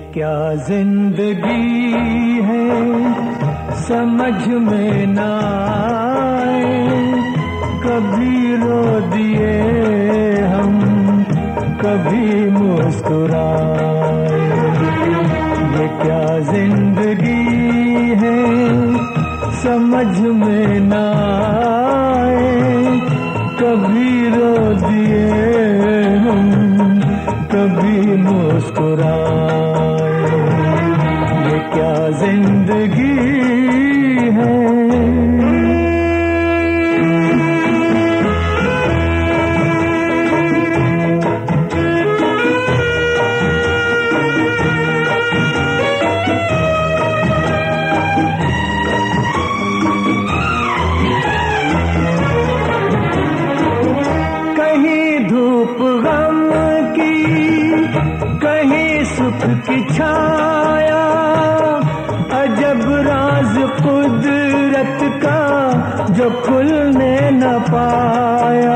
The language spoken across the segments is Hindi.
क्या जिंदगी है समझ में ना आए, कभी रो दिए हम कभी मुस्कुराए। ये क्या जिंदगी है समझ में ना आए, कभी रो दिए हम कभी मुस्कुराए। ये क्या जिंदगी है। सुख की छाया, अजब राज कुदरत का जो खुलने न पाया।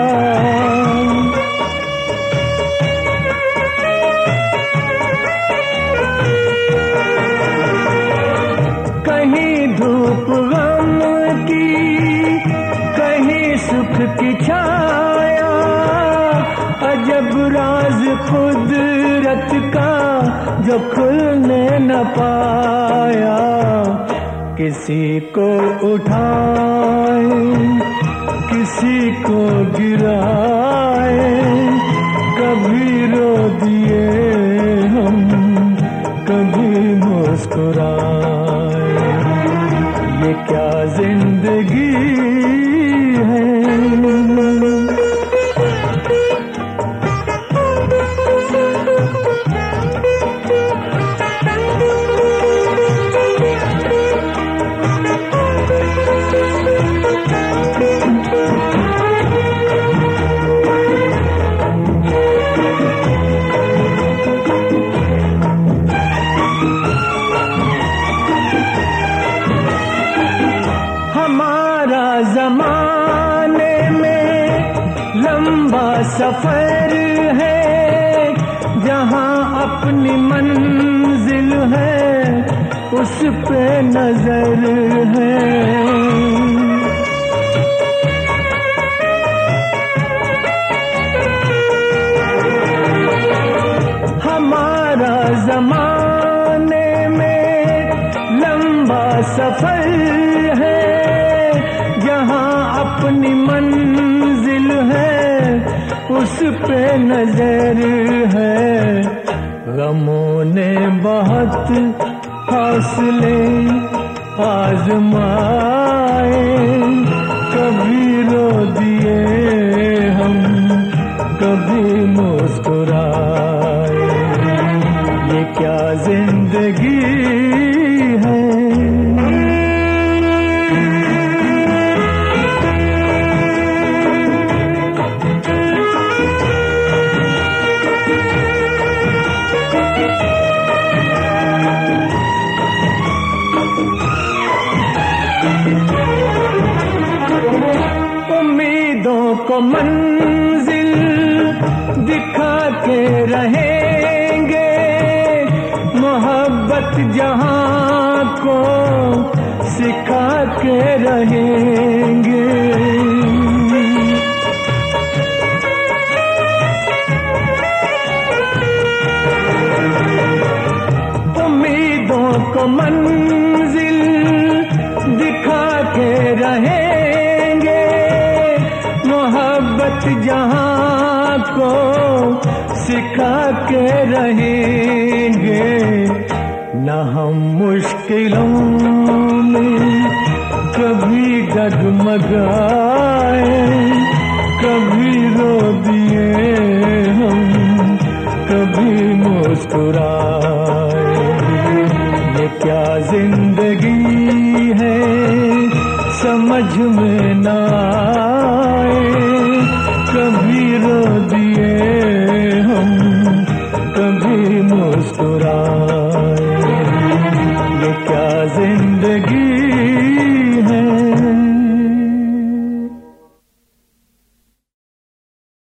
कहीं धूप गम की, कहीं सुख की छाया, अजब राज कुदरत का जो खुलने न पाया। किसी को उठाए किसी को गिराए, कभी रो दिए हम कभी मुस्कुराए। ये क्या जिंदगी है। हमारा ज़माने में लंबा सफर है, जहाँ अपनी मंजिल है उस पे नजर है। हमारा ज़माने में लंबा सफर है, जहाँ अपनी मंजिल है उस पे नजर है। गमों ने बहुत हौसले आजमाए, कभी रो दिए हम कभी मुस्कुराए। ये क्या जिंदगी है। उम्मीदों को मंजिल दिखा के रहेंगे, मोहब्बत जहां को सिखा के रहेंगे। उम्मीदों को मंजिल दिखा के रहेंगे, मोहब्बत जहां को सिखा के रहेंगे। न हम मुश्किलों में कभी डगमगाए, कभी रो दिए हम कभी मुस्कुराए। ये क्या जिंदगी है समझ में ना आए, कभी रो दिए हम कभी मुस्कुराए।